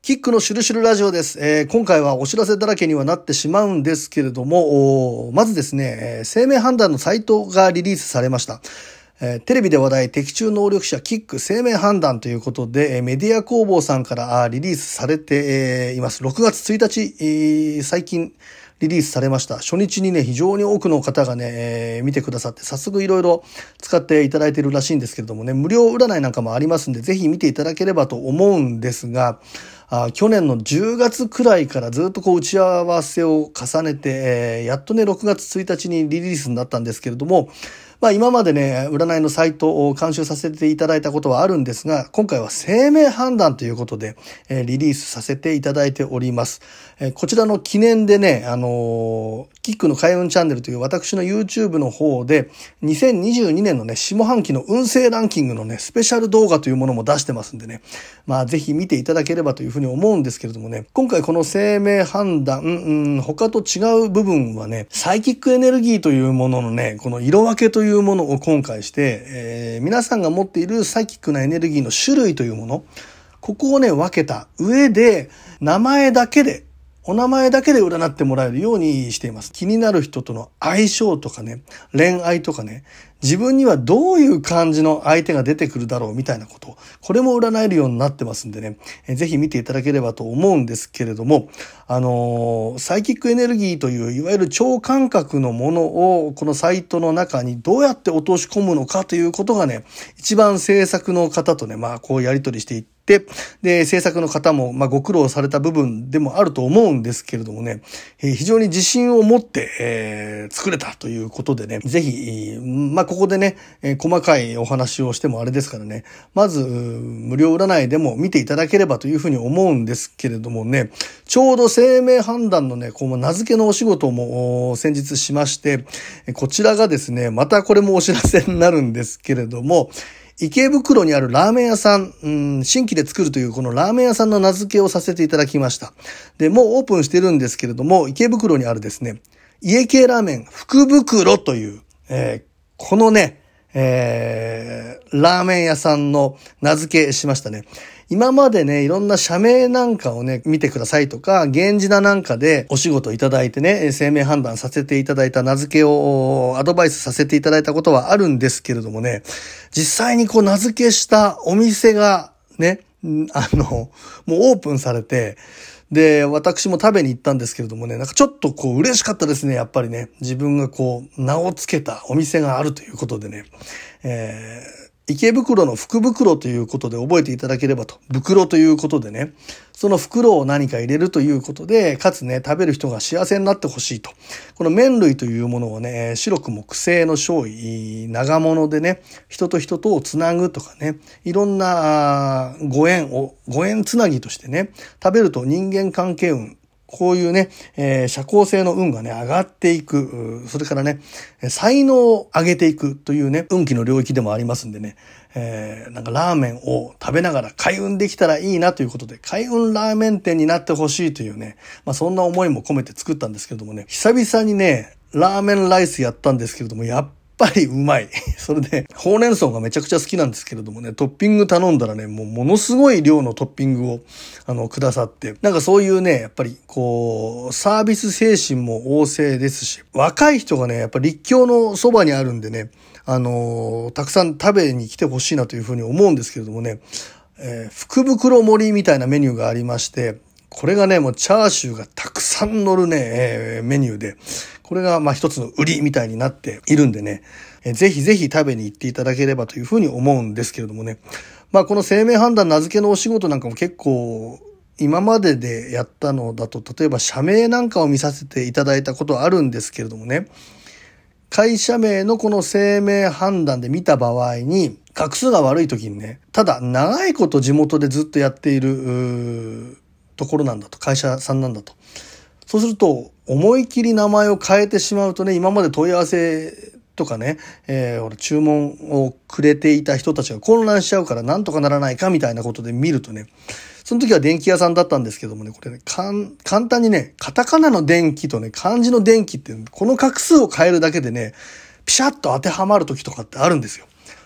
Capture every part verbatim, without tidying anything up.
キックのシュルシュルラジオです。えー、今回はお知らせだらけにはなってしまうんですけれども、まずですね、えー、生命判断のサイトがリリースされました。えー、テレビで話題的中能力者キック生命判断ということで、えー、メディア工房さんからリリースされて、えー、います。ろくがつついたち、えー、最近リリースされました。初日にね、非常に多くの方がね、えー、見てくださって、早速いろいろ使っていただいているらしいんですけれどもね、無料占いなんかもありますんで、ぜひ見ていただければと思うんですが、あ去年のじゅうがつくらいからずっとこう打ち合わせを重ねて、えー、やっとね、ろくがつついたちにリリースになったんですけれども、まあ今までね、占いのサイトを監修させていただいたことはあるんですが、今回は生命判断ということで、えー、リリースさせていただいております。えー、こちらの記念でね、あのー、キックの開運チャンネルという私の YouTube の方で、にせんにじゅうにねんのね、下半期の運勢ランキングのね、スペシャル動画というものも出してますんでね、まあぜひ見ていただければというふうに思うんですけれどもね、今回この生命判断、うんうん、他と違う部分はね、サイキックエネルギーというもののね、この色分けといういうものを今回して、えー、皆さんが持っているサイキックなエネルギーの種類というもの、ここをね、分けた上で、名前だけで、お名前だけで占ってもらえるようにしています。気になる人との相性とかね、恋愛とかね、自分にはどういう感じの相手が出てくるだろうみたいなこと、これも占えるようになってますんでね、えぜひ見ていただければと思うんですけれども、あのー、サイキックエネルギーといういわゆる超感覚のものをこのサイトの中にどうやって落とし込むのかということがね、一番制作の方とね、まあこうやり取りしていって、で、制作の方も、まあ、ご苦労された部分でもあると思うんですけれどもね、えー、非常に自信を持って、えー、作れたということでね、ぜひ、まあ、ここでね、えー、細かいお話をしてもあれですからね、まず、無料占いでも見ていただければというふうに思うんですけれどもね、ちょうど生命判断のね、こう名付けのお仕事も先日しまして、こちらがですね、またこれもお知らせになるんですけれども、池袋にあるラーメン屋さん、うん、新規で作るというこのラーメン屋さんの名付けをさせていただきました。で、もうオープンしてるんですけれども、池袋にあるですね、家系ラーメン福袋という、えー、このね、えー、ラーメン屋さんの名付けしましたね。今までね、いろんな社名なんかをね、見てくださいとか、源氏名なんかでお仕事いただいてね、生命判断させていただいた名付けをアドバイスさせていただいたことはあるんですけれどもね、実際にこう名付けしたお店がね、あの、もうオープンされて、で、私も食べに行ったんですけれどもね、なんかちょっとこう嬉しかったですね、やっぱりね。自分がこう名をつけたお店があるということでね。えー池袋の福袋ということで覚えていただければと。袋ということでね。その袋を何か入れるということで、かつね、食べる人が幸せになってほしいと。この麺類というものをね、白く木製の醤油、長物でね、人と人とをつなぐとかね、いろんなご縁を、ご縁つなぎとしてね、食べると人間関係運、こういうね、えー、社交性の運がね、上がっていく。それからね、才能を上げていくというね、運気の領域でもありますんでね、えー、なんかラーメンを食べながら開運できたらいいなということで、開運ラーメン店になってほしいというね、まあそんな思いも込めて作ったんですけれどもね、久々にね、ラーメンライスやったんですけれども、やっやっぱりうまい。それで、ほうれん草がめちゃくちゃ好きなんですけれどもね、トッピング頼んだらね、もうものすごい量のトッピングを、あの、くださって、なんかそういうね、やっぱり、こう、サービス精神も旺盛ですし、若い人がね、やっぱり立教のそばにあるんでね、あのー、たくさん食べに来てほしいなというふうに思うんですけれどもね、えー、福袋盛りみたいなメニューがありまして、これがね、もうチャーシューがたくさん乗るね、えー、メニューで、これがまあ一つの売りみたいになっているんでね、えー、ぜひぜひ食べに行っていただければというふうに思うんですけれどもね。まあこの生命判断名付けのお仕事なんかも結構今まででやったのだと、例えば社名なんかを見させていただいたことはあるんですけれどもね、会社名のこの生命判断で見た場合に、画数が悪い時にね、ただ長いこと地元でずっとやっているところなんだと、会社さんなんだと。そうすると、思い切り名前を変えてしまうとね、今まで問い合わせとかね、えー、注文をくれていた人たちが混乱しちゃうからなんとかならないかみたいなことで見るとね、その時は電気屋さんだったんですけどもね、これね、かん簡単にね、カタカナの電気とね、漢字の電気って、この画数を変えるだけでね、ピシャッと当てはまる時とかってあるんですよ。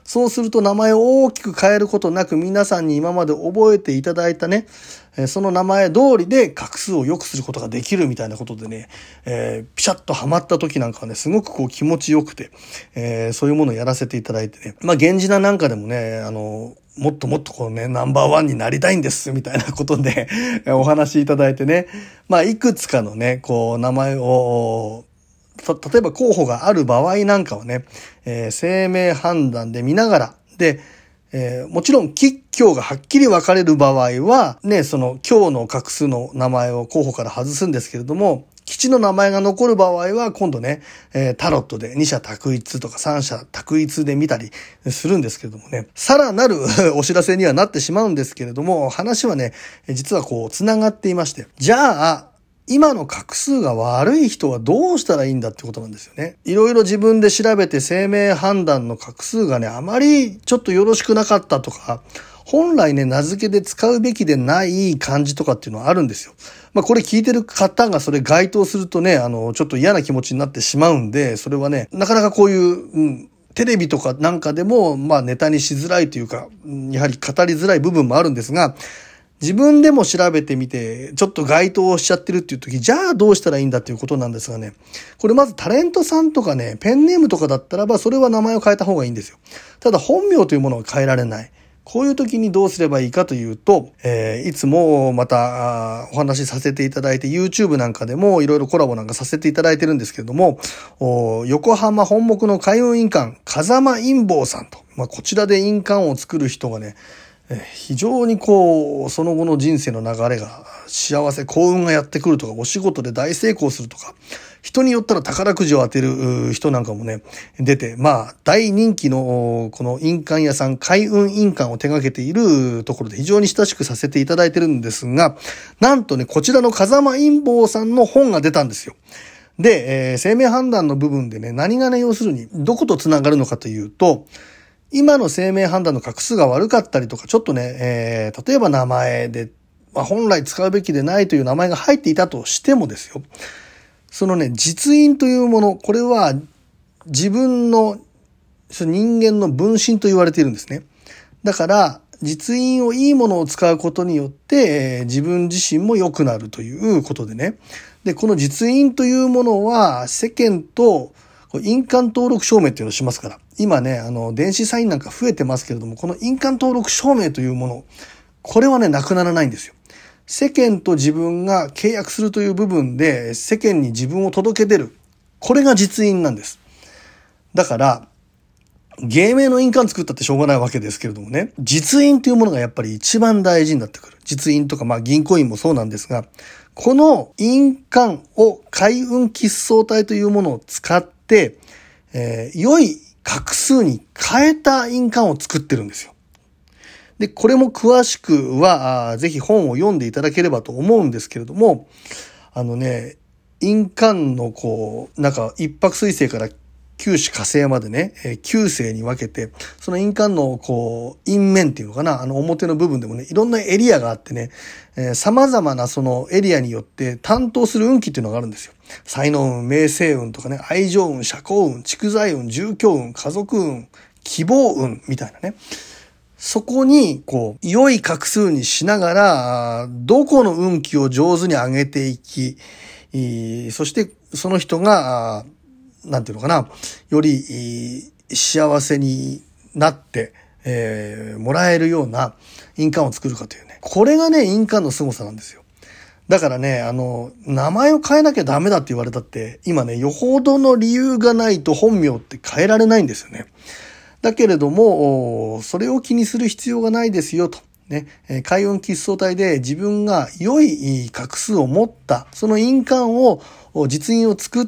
そうすると名前を大きく変えることなく皆さんに今まで覚えていただいたね、その名前通りで画数を良くすることができるみたいなことでね、えー、ピシャッとハマった時なんかはね、すごくこう気持ちよくて、えー、そういうものをやらせていただいてね、まあ源氏名なんかでもね、あの、もっともっとこうね、ナンバーワンになりたいんです、みたいなことでお話しいただいてね、まあいくつかのね、こう名前を、例えば候補がある場合なんかはね、えー、姓名判断で見ながら、で、えー、もちろん吉凶がはっきり分かれる場合は、ね、その凶の画数の名前を候補から外すんですけれども、吉の名前が残る場合は今度ね、えー、タロットで二者択一とか三者択一で見たりするんですけれどもね、さらなるお知らせにはなってしまうんですけれども、話はね、実はこう繋がっていまして、じゃあ、今の画数が悪い人はどうしたらいいんだってことなんですよね。いろいろ自分で調べて姓名判断の画数がね、あまりちょっとよろしくなかったとか、本来ね、名付けで使うべきでない漢字とかっていうのはあるんですよ。まあこれ聞いてる方がそれ該当するとね、あの、ちょっと嫌な気持ちになってしまうんで、それはね、なかなかこういう、うん、テレビとかなんかでも、まあネタにしづらいというか、やはり語りづらい部分もあるんですが、自分でも調べてみて、ちょっと該当しちゃってるっていう時、じゃあどうしたらいいんだっていうことなんですがね。これまずタレントさんとかね、ペンネームとかだったらば、それは名前を変えた方がいいんですよ。ただ本名というものは変えられない。こういう時にどうすればいいかというと、えー、いつもまたお話しさせていただいて YouTube なんかでもいろいろコラボなんかさせていただいてるんですけれども、横浜本木の開運印鑑、風間印坊さんと、まあ、こちらで印鑑を作る人がね、非常にこう、その後の人生の流れが幸せ、幸運がやってくるとか、お仕事で大成功するとか、人によったら宝くじを当てる人なんかもね、出て、まあ、大人気のこの印鑑屋さん、開運印鑑を手掛けているところで非常に親しくさせていただいてるんですが、なんとね、こちらの風間印坊さんの本が出たんですよ。で、えー、姓名判断の部分でね、何がね、要するに、どことつながるのかというと、今の姓名判断の画数が悪かったりとか、ちょっとね、えー、例えば名前で、まあ、本来使うべきでないという名前が入っていたとしてもですよ。そのね、実印というもの、これは自分の人間の分身と言われているんですね。だから、実印をいいものを使うことによって、えー、自分自身も良くなるということでね。で、この実印というものは世間と印鑑登録証明っていうのをしますから。今ね、あの、電子サインなんか増えてますけれども、この印鑑登録証明というもの、これはね、なくならないんですよ。世間と自分が契約するという部分で、世間に自分を届け出る。これが実印なんです。だから、芸名の印鑑作ったってしょうがないわけですけれどもね、実印というものがやっぱり一番大事になってくる。実印とか、まあ銀行印もそうなんですが、この印鑑を開運吉相体というものを使って、えー、良い画数に変えた印鑑を作ってるんですよ。で、これも詳しくは、ぜひ本を読んでいただければと思うんですけれども、あのね、印鑑のこう、なんか一泊水星から九死火星までね、きゅう星に分けて、その印鑑のこう、印面っていうのかな、あの表の部分でもね、いろんなエリアがあってね、えー、様々なそのエリアによって担当する運気っていうのがあるんですよ。才能運、名声運とかね、愛情運、社交運、蓄財運、住居運、家族運、希望運みたいなね。そこに、こう、良い画数にしながら、どこの運気を上手に上げていき、そしてその人が、なんていうのかな、より幸せになって、えー、もらえるような印鑑を作るかというね。これがね、印鑑の凄さなんですよ。だからね、あの、名前を変えなきゃダメだって言われたって、今ね、よほどの理由がないと本名って変えられないんですよね。だけれども、それを気にする必要がないですよと。ね、開運吉相体で自分が良い画数を持った、その印鑑を、実印を作って、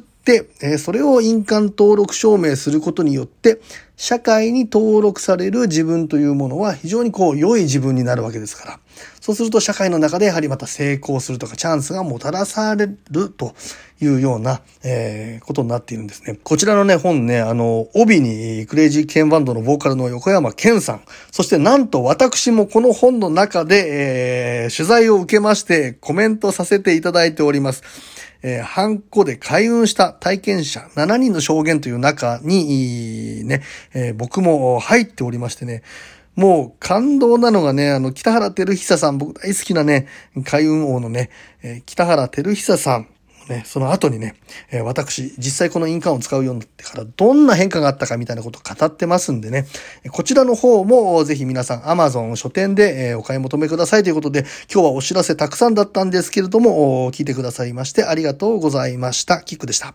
それを印鑑登録証明することによって、社会に登録される自分というものは非常にこう良い自分になるわけですから。そうすると社会の中でやはりまた成功するとかチャンスがもたらされるというような、えー、ことになっているんですね。こちらのね、本ね、あの、帯にクレイジーケンバンドのボーカルの横山健さん、そしてなんと私もこの本の中で、えー、取材を受けましてコメントさせていただいております。 えー、ハンコで開運した体験者しちにんの証言という中に、ね、えー、僕も入っておりましてね、もう感動なのがね、あの、北原照久さん、僕大好きなね、開運王のね、えー、北原照久さん、ね、その後にね、えー、私、実際この印鑑を使うようになってからどんな変化があったかみたいなことを語ってますんでね、こちらの方もぜひ皆さん Amazon 書店で、えー、お買い求めくださいということで、今日はお知らせたくさんだったんですけれども、聞いてくださいましてありがとうございました。キックでした。